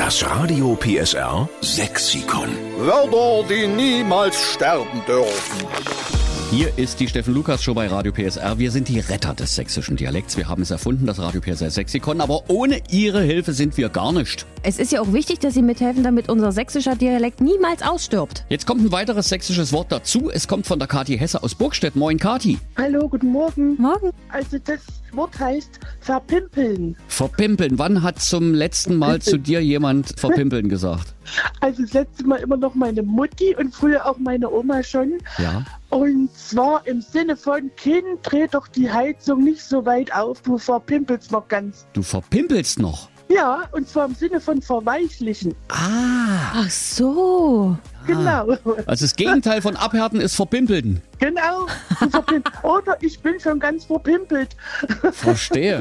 Das Radio PSR Sexikon. Wörter, die niemals sterben dürfen. Hier ist die Steffen-Lukas-Show bei Radio PSR. Wir sind die Retter des sächsischen Dialekts. Wir haben es erfunden, das Radio PSR Sexikon. Aber ohne Ihre Hilfe sind wir gar nicht. Es ist ja auch wichtig, dass Sie mithelfen, damit unser sächsischer Dialekt niemals ausstirbt. Jetzt kommt ein weiteres sächsisches Wort dazu. Es kommt von der Kathi Hesse aus Burgstedt. Moin, Kathi. Hallo, guten Morgen. Morgen. Also das Wort heißt verpimpeln. Verpimpeln. Wann hat zum letzten Mal zu dir jemand verpimpeln gesagt? Also das letzte Mal immer noch meine Mutti und früher auch meine Oma schon. Ja. Und zwar im Sinne von, Kind, dreh doch die Heizung nicht so weit auf, du verpimpelst noch ganz. Du verpimpelst noch? Ja, und zwar im Sinne von verweichlichen. Ach so. Genau. Also das Gegenteil von abhärten ist verpimpeln. Genau. Oder ich bin schon ganz verpimpelt. Verstehe.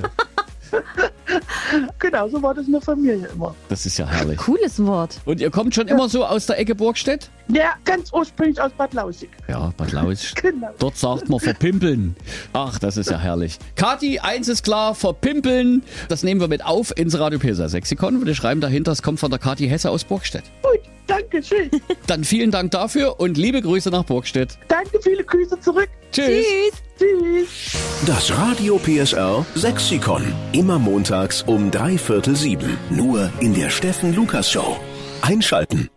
Genau, so war das in der Familie immer. Das ist ja herrlich. Cooles Wort. Und ihr kommt schon immer so aus der Ecke Burgstedt? Ja, ganz ursprünglich aus Bad Lausick. Ja, Bad Lausick. Genau. Dort sagt man verpimpeln. Ach, das ist ja herrlich. Kathi, eins ist klar, verpimpeln. Das nehmen wir mit auf ins Radio PSR Sexikon. Wir schreiben dahinter, es kommt von der Kathi Hesse aus Burgstedt. Gut, danke schön. Dann vielen Dank dafür und liebe Grüße nach Burgstedt. Danke, viele Grüße zurück. Tschüss. Tschüss. Das Radio PSR Sexikon. Immer montags um 6:45. Nur in der Steffen-Lukas-Show. Einschalten.